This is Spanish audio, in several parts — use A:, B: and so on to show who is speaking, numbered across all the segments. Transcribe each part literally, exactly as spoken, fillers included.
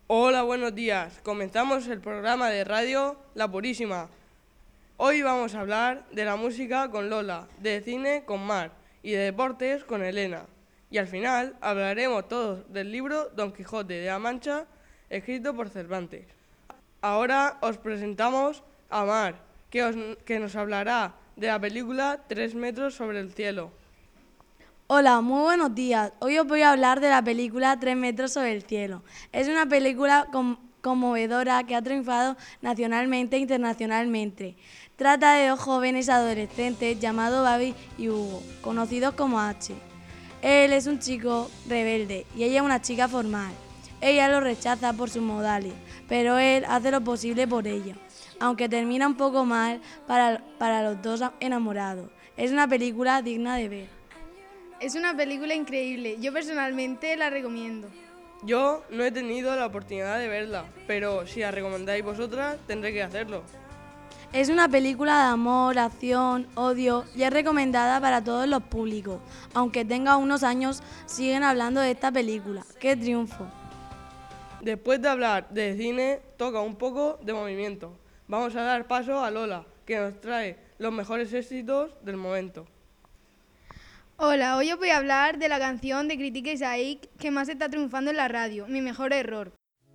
A: Hola, buenos días. Comenzamos el programa de radio La Purísima. Hoy vamos a hablar de la música con Lola, de cine con Mar y de deportes con Elena. Y al final hablaremos todos del libro Don Quijote de la Mancha, escrito por Cervantes. Ahora os presentamos a Mar, que, os, que nos hablará de la película Tres metros sobre el cielo.
B: Hola, muy buenos días. Hoy os voy a hablar de la película Tres metros sobre el cielo. Es una película con, conmovedora que ha triunfado nacionalmente e internacionalmente. Trata de dos jóvenes adolescentes llamados Babi y Hugo, conocidos como H. Él es un chico rebelde y ella una chica formal. Ella lo rechaza por sus modales, pero él hace lo posible por ella, aunque termina un poco mal para, para los dos enamorados. Es una película digna de ver.
C: Es una película increíble, yo personalmente la recomiendo.
A: Yo no he tenido la oportunidad de verla, pero si la recomendáis vosotras, tendré que hacerlo.
B: Es una película de amor, acción, odio y es recomendada para todos los públicos. Aunque tenga unos años, siguen hablando de esta película. ¡Qué triunfo!
A: Después de hablar de cine, toca un poco de movimiento. Vamos a dar paso a Lola, que nos trae los mejores éxitos del momento.
C: Hola, hoy os voy a hablar de la canción de Critique Isaac que más está triunfando en la radio, Mi mejor error.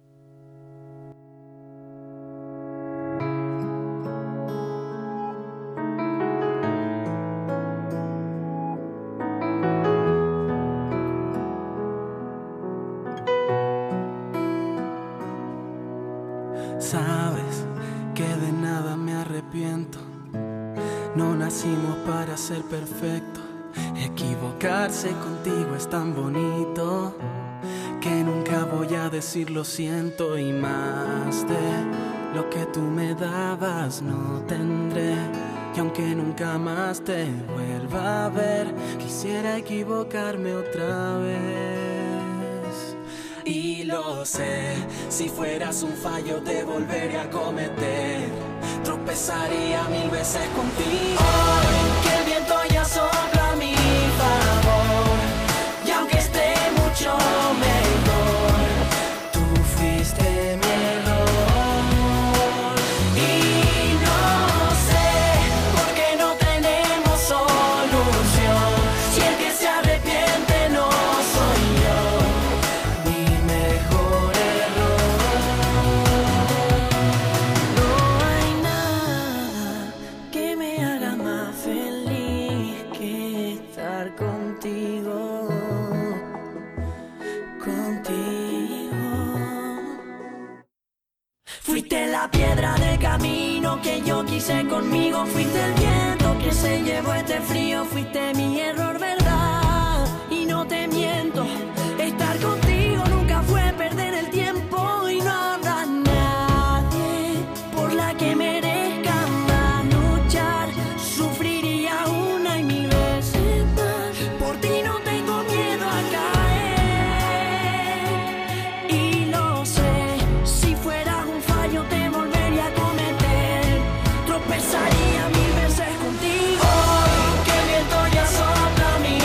D: Sabes que de nada me arrepiento. No nacimos para ser perfectos. Equivocarse contigo es tan bonito que nunca voy a decir lo siento. Y más de lo que tú me dabas no tendré. Y aunque nunca más te vuelva a ver, quisiera equivocarme otra vez. Y lo sé, si fueras un fallo te volvería a cometer. Tropezaría mil veces contigo. Hoy que el viento ya sopla a mi favor, y aunque esté mucho mejor, tú fuiste mi error. Y no sé por qué no tenemos solución, si el que se arrepiente no soy yo, mi mejor error. No hay nada que me haga más feliz que estar contigo, contigo. Fuiste la piedra del camino que yo quise conmigo, fuiste el viento que se llevó este frío, fuiste mi error, verdad, y no te miento, estar contigo nunca fue perder el tiempo. Y no habrá nadie por la que merezca más luchar, sufriría una y mil veces más, por ti no tengo miedo a caer. Y lo sé, si fueras un fallo te volvería a cometer, tropezaría mil veces contigo. Hoy que el viento ya sopla a mi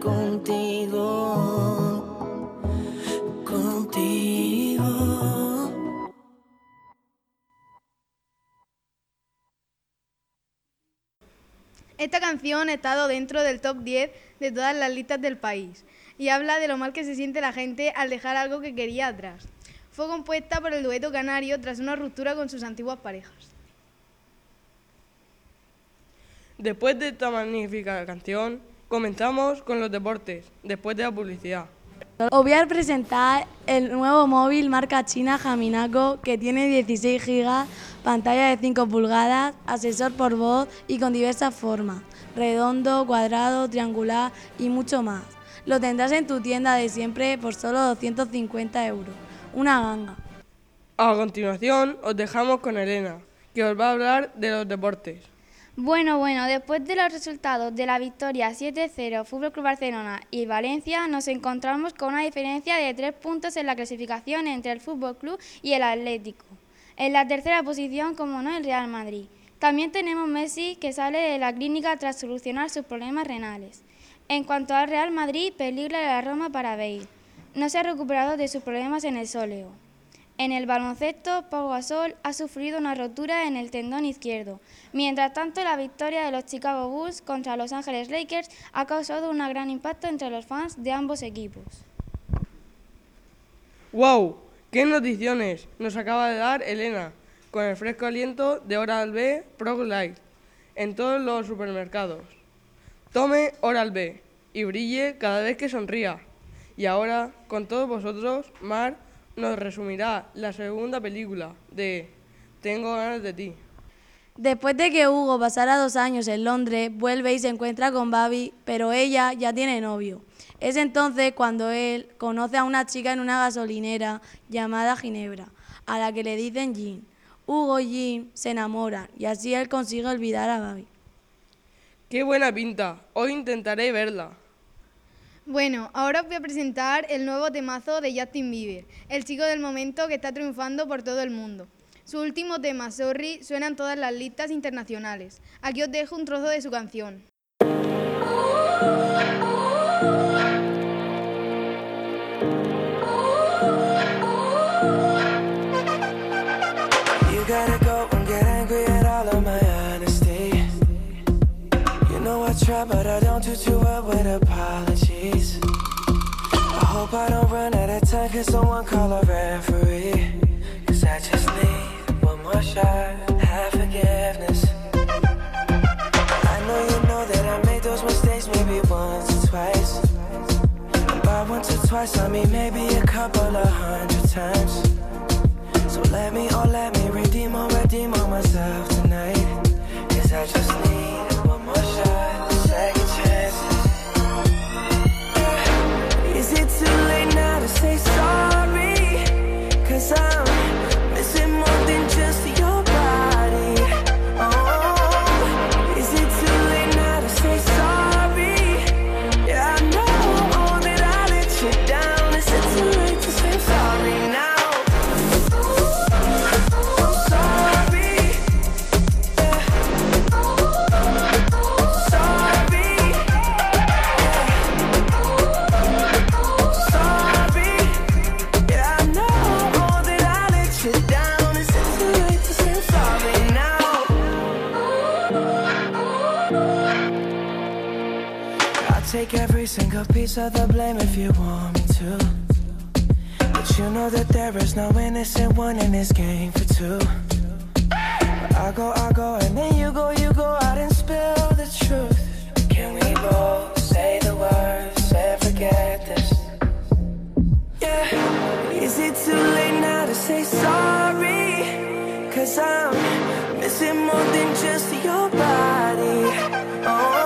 D: contigo, contigo.
C: Esta canción ha estado dentro del top diez de todas las listas del país y habla de lo mal que se siente la gente al dejar algo que quería atrás. Fue compuesta por el dueto canario tras una ruptura con sus antiguas parejas.
A: Después de esta magnífica canción, comenzamos con los deportes, después de la publicidad.
B: Os voy a presentar el nuevo móvil marca china Jaminaco, que tiene dieciséis gigas, pantalla de cinco pulgadas, asesor por voz y con diversas formas, redondo, cuadrado, triangular y mucho más. Lo tendrás en tu tienda de siempre por solo doscientos cincuenta euros. Una ganga.
A: A continuación, os dejamos con Elena, que os va a hablar de los deportes.
E: Bueno, bueno, después de los resultados de la victoria siete cero F C Barcelona y Valencia, nos encontramos con una diferencia de tres puntos en la clasificación entre el F C y el Atlético. En la tercera posición, como no, el Real Madrid. También tenemos Messi, que sale de la clínica tras solucionar sus problemas renales. En cuanto al Real Madrid, peligra la Roma para Bale. No se ha recuperado de sus problemas en el sóleo. En el baloncesto, Pau Gasol ha sufrido una rotura en el tendón izquierdo. Mientras tanto, la victoria de los Chicago Bulls contra Los Ángeles Lakers ha causado un gran impacto entre los fans de ambos equipos.
A: ¡Wow! ¡Qué noticiones nos acaba de dar Elena! Con el fresco aliento de Oral-B Pro Light en todos los supermercados. Tome Oral-B y brille cada vez que sonría. Y ahora, con todos vosotros, Mar nos resumirá la segunda película de Tengo ganas de ti.
B: Después de que Hugo pasara dos años en Londres, vuelve y se encuentra con Babi, pero ella ya tiene novio. Es entonces cuando él conoce a una chica en una gasolinera llamada Ginebra, a la que le dicen Jean. Hugo y Jean se enamoran y así él consigue olvidar a Babi.
A: ¡Qué buena pinta! Hoy intentaré verla.
C: Bueno, ahora os voy a presentar el nuevo temazo de Justin Bieber, el chico del momento que está triunfando por todo el mundo. Su último tema, Sorry, suena en todas las listas internacionales. Aquí os dejo un trozo de su canción.
D: You gotta go and get angry at all of my honesty. You know I try, but I don't do too well with apologies. I hope I don't run out of time, cause someone call a referee. Cause I just need one more shot, have forgiveness. I know you know that I made those mistakes maybe once or twice. And by once or twice I mean maybe a couple of hundred times. So let me, oh let me redeem or redeem on myself tonight. Cause I just need one more shot, second chances. Yeah. Is it too late now to say sorry? Cause I'm missing more than just your body. Oh, is it too late now to say sorry? Yeah, I know that I let you down. Is it too late to say sorry now? Take every single piece of the blame if you want me to. But you know that there is no innocent one in this game for two. But I go, I go, and then you go, you go out and spill the truth. Can we both say the words and forget this? Yeah. Is it too late now to say sorry? Cause I'm missing more than just your body. Oh,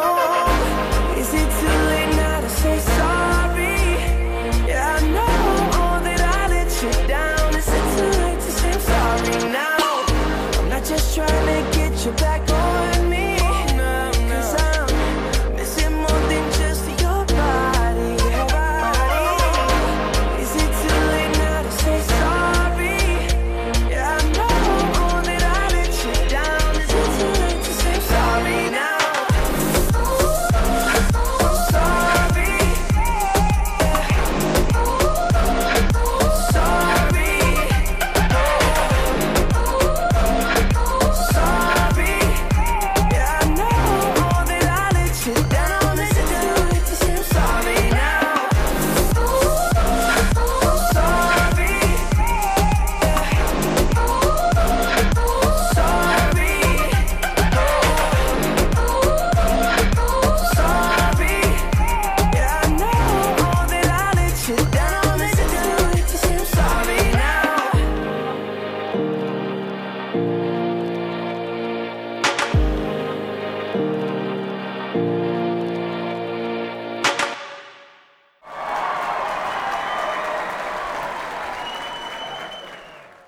D: say sorry, yeah, I know that I let you down. Is it too late to say sorry now? I'm not just trying to get you back on me, cause I'm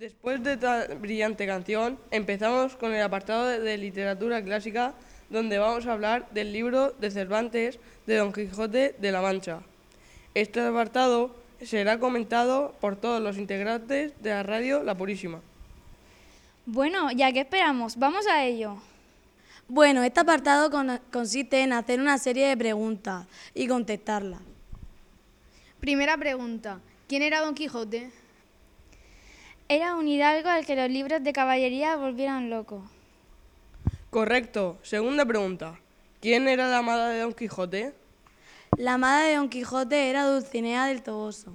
A: Después de esta brillante canción, empezamos con el apartado de, de literatura clásica, donde vamos a hablar del libro de Cervantes de Don Quijote de la Mancha. Este apartado será comentado por todos los integrantes de la radio La Purísima.
E: Bueno, ¿ya qué esperamos? Vamos a ello.
B: Bueno, este apartado con- consiste en hacer una serie de preguntas y contestarlas.
C: Primera pregunta. ¿Quién era Don Quijote?
E: Era un hidalgo al que los libros de caballería volvieron loco.
A: Correcto. Segunda pregunta. ¿Quién era la amada de Don Quijote?
B: La amada de Don Quijote era Dulcinea del Toboso.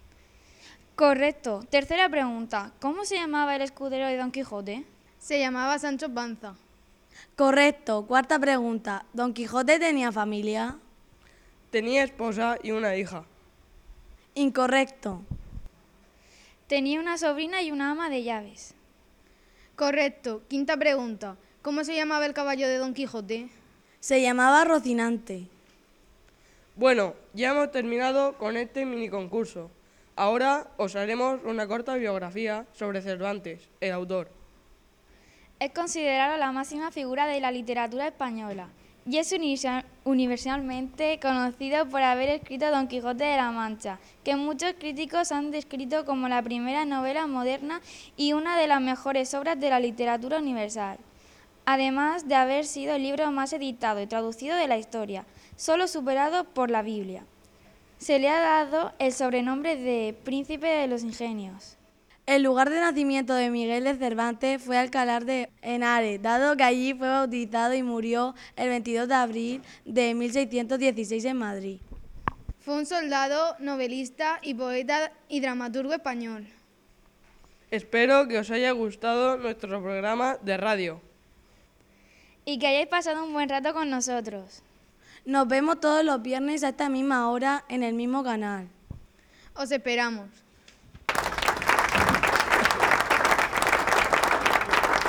E: Correcto. Tercera pregunta. ¿Cómo se llamaba el escudero de Don Quijote?
C: Se llamaba Sancho Panza.
B: Correcto. Cuarta pregunta. ¿Don Quijote tenía familia?
A: Tenía esposa y una hija.
B: Incorrecto.
E: Tenía una sobrina y una ama de llaves.
C: Correcto. Quinta pregunta. ¿Cómo se llamaba el caballo de Don Quijote?
B: Se llamaba Rocinante.
A: Bueno, ya hemos terminado con este mini concurso. Ahora os haremos una corta biografía sobre Cervantes, el autor.
E: Es considerado la máxima figura de la literatura española y es universal- universalmente conocido por haber escrito Don Quijote de la Mancha, que muchos críticos han descrito como la primera novela moderna y una de las mejores obras de la literatura universal, además de haber sido el libro más editado y traducido de la historia, solo superado por la Biblia. Se le ha dado el sobrenombre de Príncipe de los Ingenios.
B: El lugar de nacimiento de Miguel de Cervantes fue Alcalá de Henares, dado que allí fue bautizado y murió el veintidós de abril de mil seiscientos dieciséis en Madrid.
C: Fue un soldado, novelista y poeta y dramaturgo español.
A: Espero que os haya gustado nuestro programa de radio.
E: Y que hayáis pasado un buen rato con nosotros.
B: Nos vemos todos los viernes a esta misma hora en el mismo canal.
C: Os esperamos.